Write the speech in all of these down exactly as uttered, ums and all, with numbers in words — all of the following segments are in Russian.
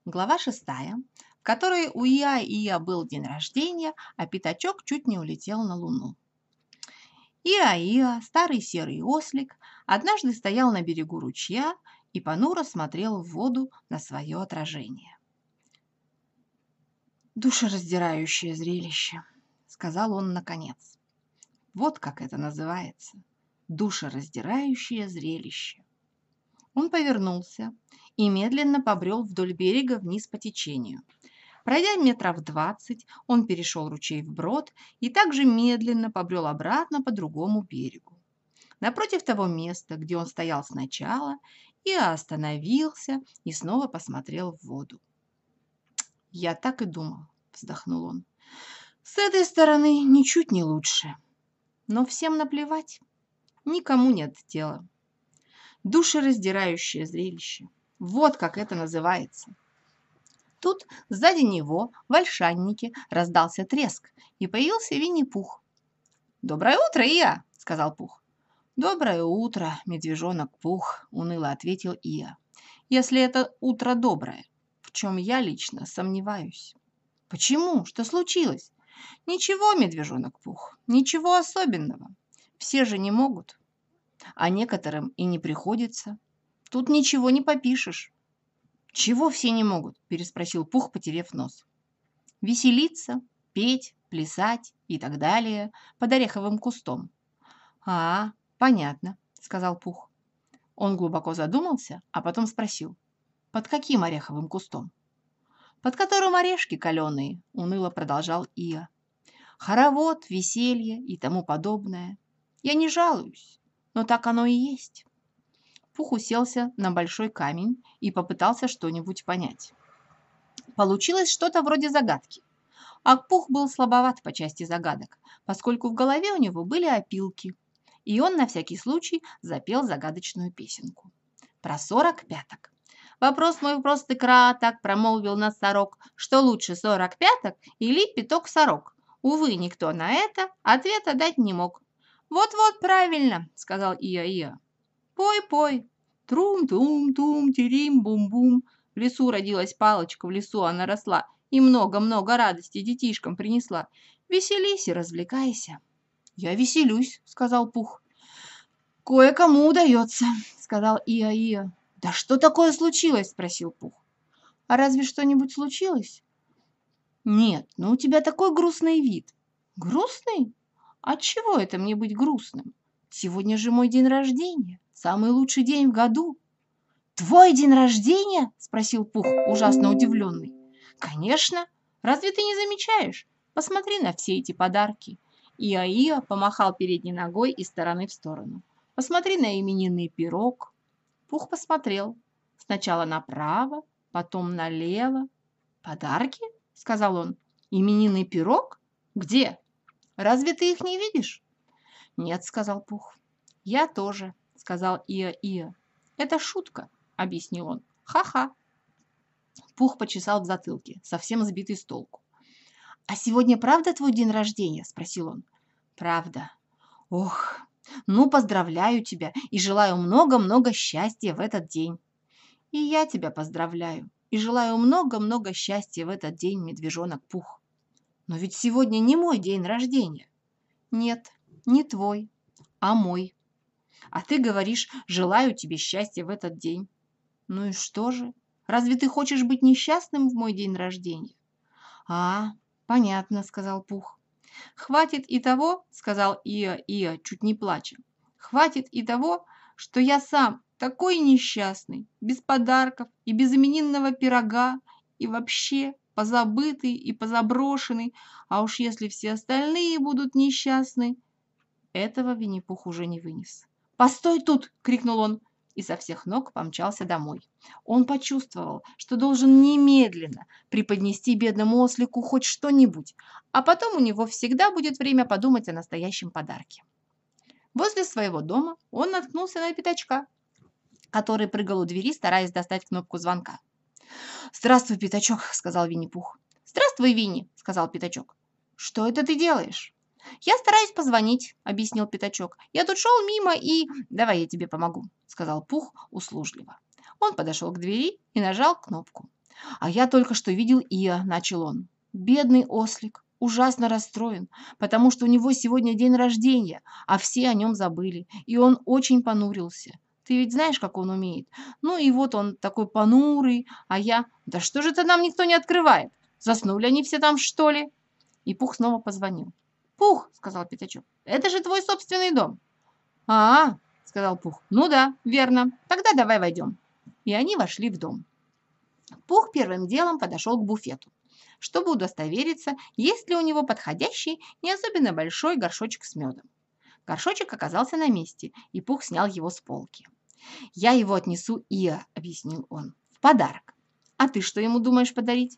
Глава шестая, в которой у Иа Иа был день рождения, а Пятачок чуть не улетел на Луну. Иа Иа, старый серый ослик, однажды стоял на берегу ручья и понуро смотрел в воду на свое отражение. «Душераздирающее зрелище», — сказал он наконец. «Вот как это называется. Душераздирающее зрелище». Он повернулся и медленно побрел вдоль берега вниз по течению. Пройдя метров двадцать, он перешел ручей вброд и также медленно побрел обратно по другому берегу. Напротив того места, где он стоял сначала, и остановился и снова посмотрел в воду. «Я так и думал», — вздохнул он. «С этой стороны ничуть не лучше. Но всем наплевать, никому нет дела. Душераздирающее зрелище. Вот как это называется». Тут сзади него в ольшаннике раздался треск, и появился Винни-Пух. «Доброе утро, Иа!» — сказал Пух. «Доброе утро, медвежонок Пух!» — уныло ответил Иа. «Если это утро доброе, в чем я лично сомневаюсь». «Почему? Что случилось?» «Ничего, медвежонок Пух, ничего особенного. Все же не могут, а некоторым и не приходится. Тут ничего не попишешь». «Чего все не могут?» – переспросил Пух, потеряв нос. «Веселиться, петь, плясать и так далее под ореховым кустом». «А, понятно», – сказал Пух. Он глубоко задумался, а потом спросил. «Под каким ореховым кустом?» «Под которым орешки каленые», – уныло продолжал Иа. «Хоровод, веселье и тому подобное. Я не жалуюсь, но так оно и есть». Пух уселся на большой камень и попытался что-нибудь понять. Получилось что-то вроде загадки. А Пух был слабоват по части загадок, поскольку в голове у него были опилки, и он на всякий случай запел загадочную песенку. Про сорок пяток. «Вопрос мой прост и краток», — промолвил носорог, «что лучше сорок пяток или пяток сорок?» Увы, никто на это ответа дать не мог. «Вот-вот, правильно», — сказал Иа-Иа. «Пой, пой». Трум-тум-тум, тирим-бум-бум. В лесу родилась палочка, в лесу она росла и много-много радости детишкам принесла. Веселись и развлекайся. «Я веселюсь», — сказал Пух. «Кое-кому удается», — сказал Иа-Иа. «Да что такое случилось?» — спросил Пух. «А разве что-нибудь случилось?» «Нет, но у тебя такой грустный вид». «Грустный? Отчего это мне быть грустным? Сегодня же мой день рождения, самый лучший день в году». «Твой день рождения?» – спросил Пух, ужасно удивленный. «Конечно. Разве ты не замечаешь? Посмотри на все эти подарки». Иа-Иа помахал передней ногой из стороны в сторону. «Посмотри на именинный пирог». Пух посмотрел. Сначала направо, потом налево. «Подарки?» – сказал он. «Именинный пирог? Где? Разве ты их не видишь?» «Нет», – сказал Пух. «Я тоже», – сказал Иа-Иа. «Это шутка», — объяснил он. «Ха-ха». Пух почесал в затылке, совсем сбитый с толку. «А сегодня правда твой день рождения?» — спросил он. «Правда». «Ох, ну поздравляю тебя и желаю много-много счастья в этот день». «И я тебя поздравляю и желаю много-много счастья в этот день, медвежонок Пух». «Но ведь сегодня не мой день рождения». «Нет, не твой, а мой. А ты говоришь, желаю тебе счастья в этот день». «Ну и что же? Разве ты хочешь быть несчастным в мой день рождения?» «А, понятно», — сказал Пух. «Хватит и того», — сказал Иа-Иа, чуть не плача, «хватит и того, что я сам такой несчастный, без подарков и без именинного пирога, и вообще позабытый и позаброшенный, а уж если все остальные будут несчастны». Этого Винни-Пух уже не вынес. «Постой тут!» — крикнул он и со всех ног помчался домой. Он почувствовал, что должен немедленно преподнести бедному ослику хоть что-нибудь, а потом у него всегда будет время подумать о настоящем подарке. Возле своего дома он наткнулся на Пятачка, который прыгал у двери, стараясь достать кнопку звонка. «Здравствуй, Пятачок», — сказал Винни-Пух. «Здравствуй, Винни», — сказал Пятачок. «Что это ты делаешь?» «Я стараюсь позвонить», — объяснил Пятачок. «Я тут шел мимо и...» «Давай я тебе помогу», — сказал Пух услужливо. Он подошел к двери и нажал кнопку. «А я только что видел Иа», – начал он. «Бедный ослик, ужасно расстроен, потому что у него сегодня день рождения, а все о нем забыли, и он очень понурился. Ты ведь знаешь, как он умеет? Ну и вот он такой понурый, а я... Да что же это нам никто не открывает? Заснули они все там, что ли?» И Пух снова позвонил. «Пух», – сказал Пятачок, – «это же твой собственный дом». «А, – сказал Пух, – ну да, верно, тогда давай войдем». И они вошли в дом. Пух первым делом подошел к буфету, чтобы удостовериться, есть ли у него подходящий, не особенно большой горшочек с медом. Горшочек оказался на месте, и Пух снял его с полки. «Я его отнесу Иа», – объяснил он, – «в подарок. А ты что ему думаешь подарить?»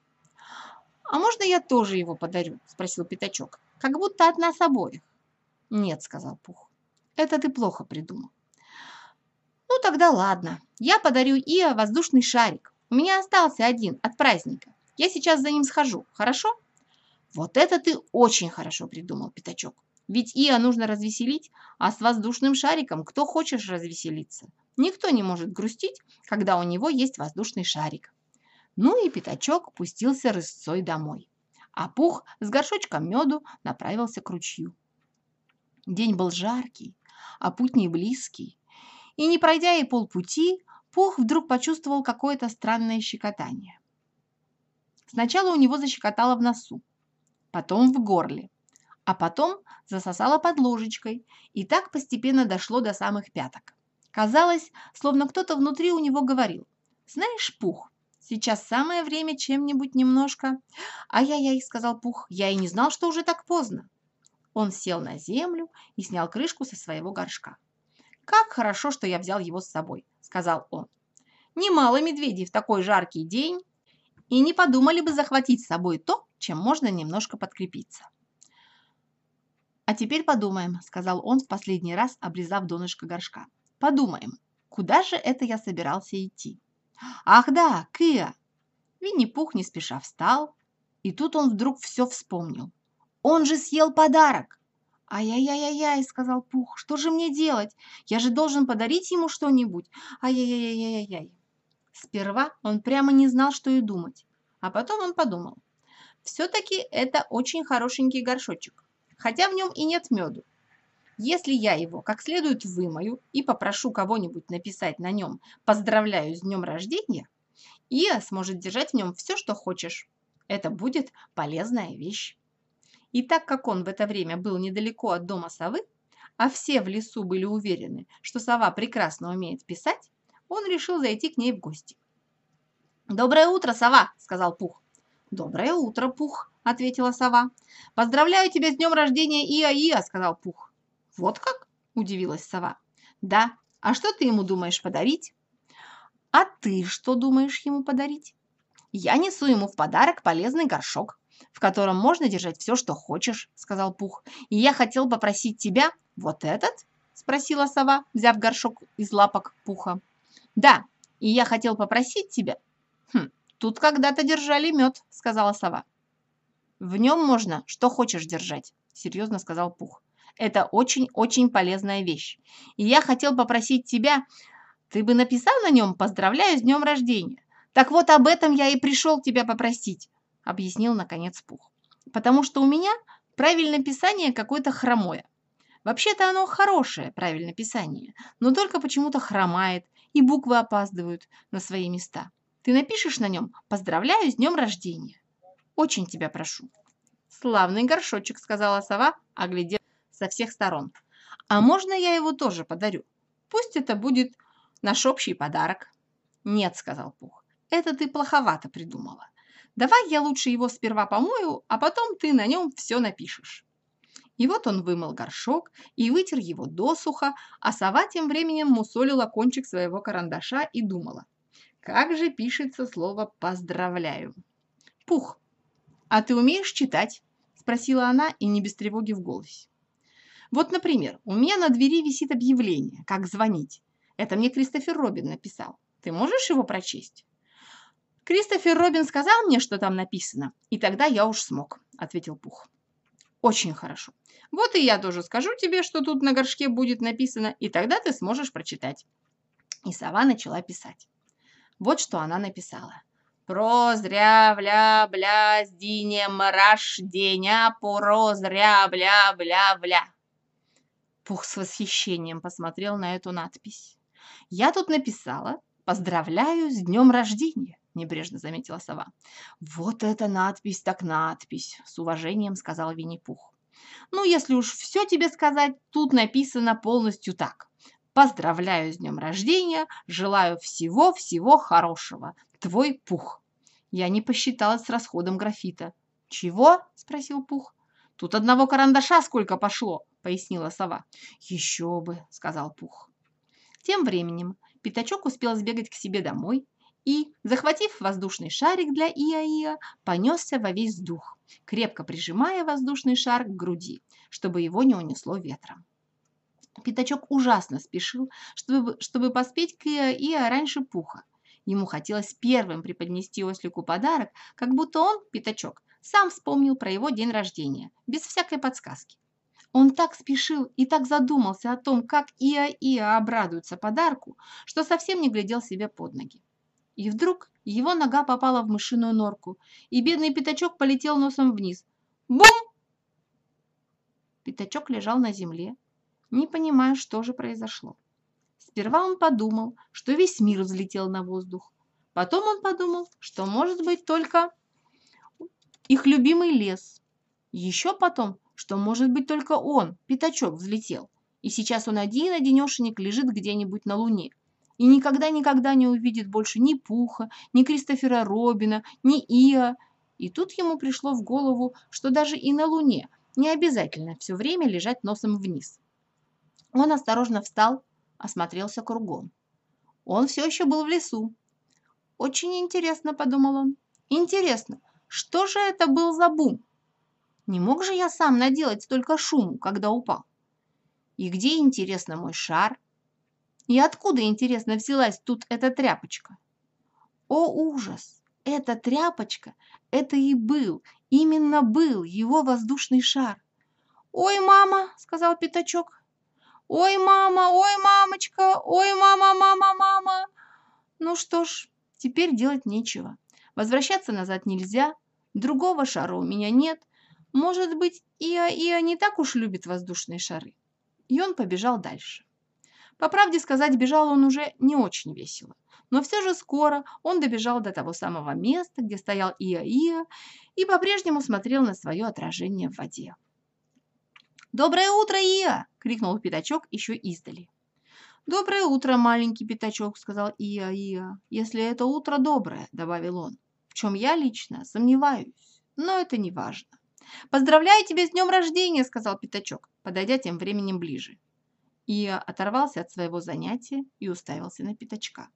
«А можно я тоже его подарю?» – спросил Пятачок. «Как будто от нас обоих». «Нет», – сказал Пух, – «это ты плохо придумал». «Ну тогда ладно, я подарю Иа воздушный шарик. У меня остался один от праздника. Я сейчас за ним схожу, хорошо?» «Вот это ты очень хорошо придумал, Пятачок. Ведь Иа нужно развеселить, а с воздушным шариком кто хочешь развеселиться. Никто не может грустить, когда у него есть воздушный шарик». Ну и Пятачок пустился рысцой домой, а Пух с горшочком меду направился к ручью. День был жаркий, а путь не близкий, и не пройдя и полпути, Пух вдруг почувствовал какое-то странное щекотание. Сначала у него защекотало в носу, потом в горле, а потом засосало под ложечкой, и так постепенно дошло до самых пяток. Казалось, словно кто-то внутри у него говорил: «Знаешь, Пух, сейчас самое время чем-нибудь немножко...» «Ай-яй-яй», — сказал Пух, — «я и не знал, что уже так поздно». Он сел на землю и снял крышку со своего горшка. «Как хорошо, что я взял его с собой», — сказал он. «Немало медведей в такой жаркий день и не подумали бы захватить с собой то, чем можно немножко подкрепиться». «А теперь подумаем», — сказал он в последний раз, обрезав донышко горшка. «Подумаем, куда же это я собирался идти? Ах да, к Иа!» Винни-Пух не спеша встал, и тут он вдруг все вспомнил. Он же съел подарок! «Ай-яй-яй-яй», — сказал Пух, — «что же мне делать? Я же должен подарить ему что-нибудь. Ай-яй-яй-яй-яй». Сперва он прямо не знал, что и думать, а потом он подумал. Все-таки это очень хорошенький горшочек, хотя в нем и нет меду. Если я его как следует вымою и попрошу кого-нибудь написать на нем «Поздравляю с днем рождения», Иа сможет держать в нем все, что хочешь. Это будет полезная вещь. И так как он в это время был недалеко от дома совы, а все в лесу были уверены, что сова прекрасно умеет писать, он решил зайти к ней в гости. «Доброе утро, сова!» – сказал Пух. «Доброе утро, Пух!» – ответила сова. «Поздравляю тебя с днем рождения, Иа-Иа!» – сказал Пух. «Вот как?» – удивилась сова. «Да, а что ты ему думаешь подарить?» «А ты что думаешь ему подарить?» «Я несу ему в подарок полезный горшок, в котором можно держать все, что хочешь», – сказал Пух. «И я хотел попросить тебя...» «Вот этот?» – спросила сова, взяв горшок из лапок Пуха. «Да, и я хотел попросить тебя...» «Хм, тут когда-то держали мед», – сказала сова. «В нем можно что хочешь держать», – серьезно сказал Пух. «Это очень-очень полезная вещь. И я хотел попросить тебя... Ты бы написал на нем «Поздравляю с днем рождения». Так вот об этом я и пришел тебя попросить», – объяснил наконец Пух. «Потому что у меня правильное писание какое-то хромое. Вообще-то оно хорошее, правильное писание, но только почему-то хромает, и буквы опаздывают на свои места. Ты напишешь на нем «Поздравляю с днем рождения». Очень тебя прошу». «Славный горшочек», – сказала сова, оглядев со всех сторон. «А можно я его тоже подарю? Пусть это будет наш общий подарок». «Нет», – сказал Пух, – «это ты плоховато придумала. Давай я лучше его сперва помою, а потом ты на нем все напишешь». И вот он вымыл горшок и вытер его досуха, а сова тем временем мусолила кончик своего карандаша и думала: как же пишется слово «поздравляю». «Пух, а ты умеешь читать?» – спросила она, и не без тревоги в голосе. «Вот, например, у меня на двери висит объявление, как звонить. Это мне Кристофер Робин написал. Ты можешь его прочесть?» «Кристофер Робин сказал мне, что там написано, и тогда я уж смог», – ответил Пух. «Очень хорошо. Вот и я тоже скажу тебе, что тут на горшке будет написано, и тогда ты сможешь прочитать». И сова начала писать. Вот что она написала. Прозрявля-бля, с днем рождения, прозрявля-бля-бля. Пух с восхищением посмотрел на эту надпись. «Я тут написала: поздравляю с днем рождения», — небрежно заметила сова. «Вот это надпись так надпись», — с уважением сказал Винни-Пух. «Ну, если уж все тебе сказать, тут написано полностью так: поздравляю с днем рождения, желаю всего-всего хорошего. Твой Пух». Я не посчитала с расходом графита. «Чего?» — спросил Пух. «Тут одного карандаша сколько пошло», — пояснила сова. «Еще бы», — сказал Пух. Тем временем Пятачок успел сбегать к себе домой и, захватив воздушный шарик для Иа-Иа, понесся во весь дух, крепко прижимая воздушный шар к груди, чтобы его не унесло ветром. Пятачок ужасно спешил, чтобы, чтобы поспеть к Иа-Иа раньше Пуха. Ему хотелось первым преподнести ослику подарок, как будто он, Пятачок, сам вспомнил про его день рождения, без всякой подсказки. Он так спешил и так задумался о том, как Иа-Иа обрадуется подарку, что совсем не глядел себе под ноги. И вдруг его нога попала в мышиную норку, и бедный Пятачок полетел носом вниз. Бум! Пятачок лежал на земле, не понимая, что же произошло. Сперва он подумал, что весь мир взлетел на воздух. Потом он подумал, что может быть только их любимый лес. Еще потом, что может быть только он, Пятачок, взлетел. И сейчас он один-одинешенек лежит где-нибудь на Луне. И никогда-никогда не увидит больше ни Пуха, ни Кристофера Робина, ни Иа. И тут ему пришло в голову, что даже и на Луне не обязательно все время лежать носом вниз. Он осторожно встал, осмотрелся кругом. Он все еще был в лесу. «Очень интересно», — подумал он. «Интересно, что же это был за бум? Не мог же я сам наделать столько шуму, когда упал? И где, интересно, мой шар? И откуда, интересно, взялась тут эта тряпочка? О, ужас! Эта тряпочка, это и был, именно был его воздушный шар. «Ой, мама!» — сказал Пятачок. «Ой, мама! Ой, мамочка! Ой, мама, мама, мама!» Ну что ж, теперь делать нечего. Возвращаться назад нельзя, другого шара у меня нет. Может быть, Иа-Иа не так уж любит воздушные шары. И он побежал дальше. По правде сказать, бежал он уже не очень весело. Но все же скоро он добежал до того самого места, где стоял Иа-Иа, и по-прежнему смотрел на свое отражение в воде. «Доброе утро, Иа!» — крикнул Пятачок еще издали. «Доброе утро, маленький Пятачок», — сказал Иа-Иа. «Если это утро доброе», — добавил он, в чем я лично сомневаюсь, но это не важно. «Поздравляю тебя с днем рождения», — сказал Пятачок, подойдя тем временем ближе. Иа оторвался от своего занятия и уставился на Пятачка.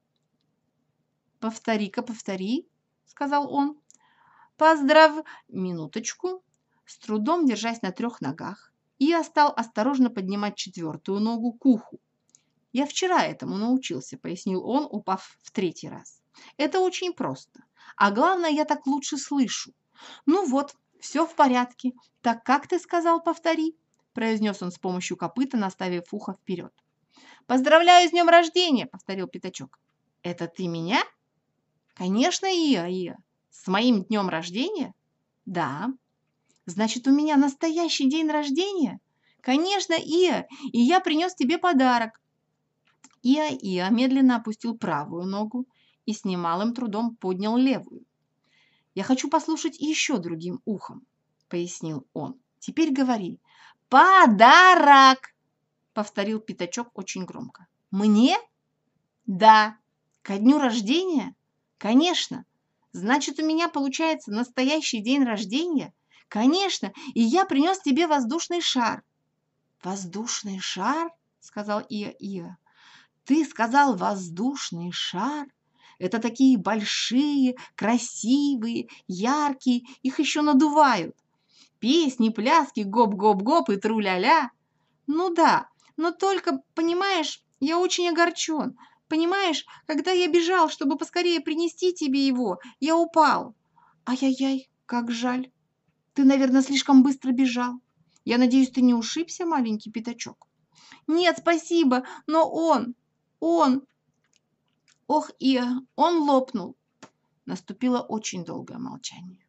«Повтори-ка, повтори», — сказал он. «Поздрав...» Минуточку. С трудом держась на трех ногах, Иа стал осторожно поднимать четвертую ногу к уху. «Я вчера этому научился», — пояснил он, упав в третий раз. «Это очень просто. А главное, я так лучше слышу. Ну вот, все в порядке. Так как ты сказал, повтори?» — произнес он с помощью копыта, наставив ухо вперед. «Поздравляю с днем рождения!» — повторил Пятачок. «Это ты меня?» «Конечно, Иа, Иа. С моим днем рождения?» «Да». «Значит, у меня настоящий день рождения?» «Конечно, Иа, и я принес тебе подарок». Иа-Иа медленно опустил правую ногу и с немалым трудом поднял левую. «Я хочу послушать еще другим ухом», — пояснил он. «Теперь говори». «Подарок!» — повторил Пятачок очень громко. «Мне?» «Да». «Ко дню рождения?» «Конечно». «Значит, у меня получается настоящий день рождения?» «Конечно, и я принес тебе воздушный шар». «Воздушный шар?» — сказал Иа-Иа. «Ты сказал воздушный шар? Это такие большие, красивые, яркие, их еще надувают. Песни, пляски, гоп-гоп-гоп и тру-ля-ля. Ну да, но только, понимаешь, я очень огорчен. Понимаешь, когда я бежал, чтобы поскорее принести тебе его, я упал. Ай-яй-яй, как жаль. Ты, наверное, слишком быстро бежал. Я надеюсь, ты не ушибся, маленький Пятачок?» «Нет, спасибо, но он, он...» «Ох, Иа, он лопнул». Наступило очень долгое молчание.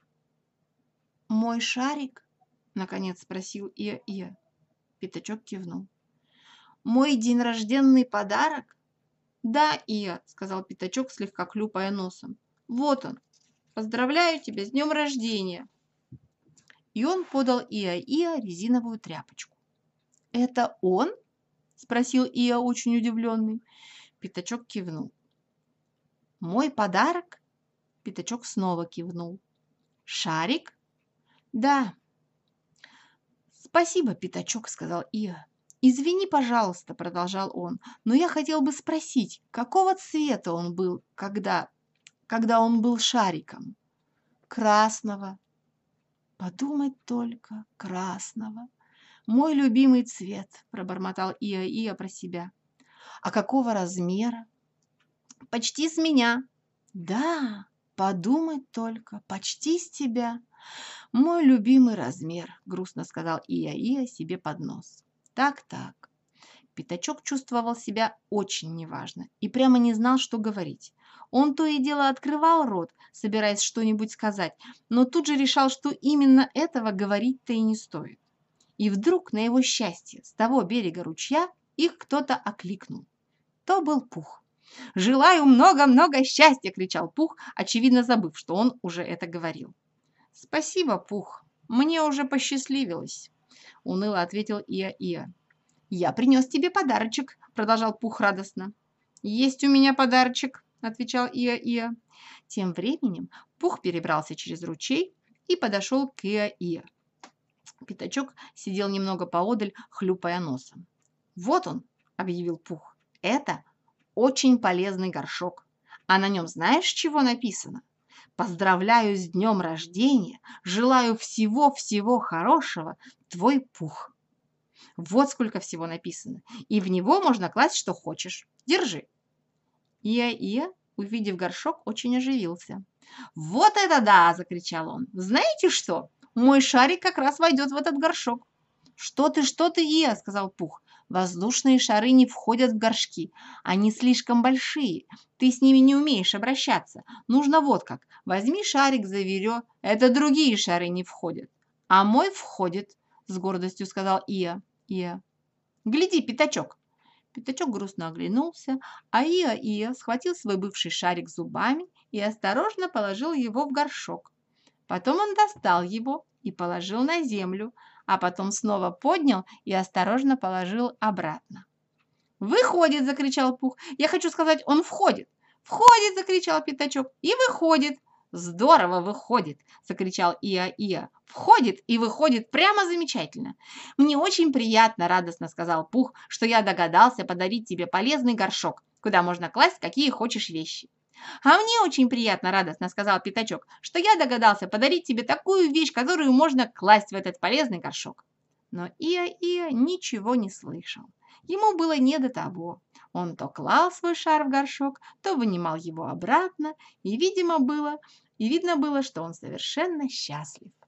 «Мой шарик?» — наконец спросил Иа-Иа. Пятачок кивнул. «Мой день рожденный подарок?» «Да, Иа», — сказал Пятачок, слегка хлюпая носом. «Вот он. Поздравляю тебя с днем рождения!» И он подал Иа-Иа резиновую тряпочку. «Это он?» — спросил Иа, очень удивленный. Пятачок кивнул. «Мой подарок?» — Пятачок снова кивнул. «Шарик?» «Да». «Спасибо, Пятачок», — сказал Иа. «Извини, пожалуйста», — продолжал он, «но я хотел бы спросить, какого цвета он был, когда, когда он был шариком?» «Красного». «Подумать только, красного. Мой любимый цвет», — пробормотал Иа-Иа про себя. «А какого размера?» «Почти с меня». «Да, подумать только, почти с тебя. Мой любимый размер», — грустно сказал Иа-Иа себе под нос. «Так-так». Пятачок чувствовал себя очень неважно и прямо не знал, что говорить. Он то и дело открывал рот, собираясь что-нибудь сказать, но тут же решал, что именно этого говорить-то и не стоит. И вдруг, на его счастье, с того берега ручья их кто-то окликнул. То был Пух. «Желаю много-много счастья!» — кричал Пух, очевидно забыв, что он уже это говорил. «Спасибо, Пух, мне уже посчастливилось», — уныло ответил Иа-Иа. «Я принес тебе подарочек», — продолжал Пух радостно. «Есть у меня подарочек», — отвечал Иа-Иа. Тем временем Пух перебрался через ручей и подошел к Иа-Иа. Пятачок сидел немного поодаль, хлюпая носом. «Вот он», — объявил Пух, — «это очень полезный горшок. А на нем знаешь, чего написано? Поздравляю с днем рождения, желаю всего-всего хорошего, твой Пух». Вот сколько всего написано, и в него можно класть, что хочешь. Держи. Иа-Иа, увидев горшок, очень оживился. «Вот это да!» – закричал он. «Знаете что? Мой шарик как раз войдет в этот горшок». «Что ты, что ты, Иа?» – сказал Пух. «Воздушные шары не входят в горшки. Они слишком большие. Ты с ними не умеешь обращаться. Нужно вот как. Возьми шарик за верё. Это другие шары не входят». «А мой входит», – с гордостью сказал Иа. Иа. «Гляди, Пятачок!» Пятачок грустно оглянулся, а Иа-Иа схватил свой бывший шарик зубами и осторожно положил его в горшок. Потом он достал его и положил на землю, а потом снова поднял и осторожно положил обратно. «Выходит!» – закричал Пух. «Я хочу сказать, он входит!» «Входит!» – закричал Пятачок. «И выходит!» «Здорово выходит!» – закричал Иа-Иа. «Входит и выходит прямо замечательно!» «Мне очень приятно!» – радостно сказал Пух, «что я догадался подарить тебе полезный горшок, куда можно класть какие хочешь вещи». «А мне очень приятно!» – радостно сказал Пятачок, «что я догадался подарить тебе такую вещь, которую можно класть в этот полезный горшок». Но Иа-Иа ничего не слышал. Ему было не до того. Он то клал свой шар в горшок, то вынимал его обратно, и, видимо, было, и видно было, что он совершенно счастлив.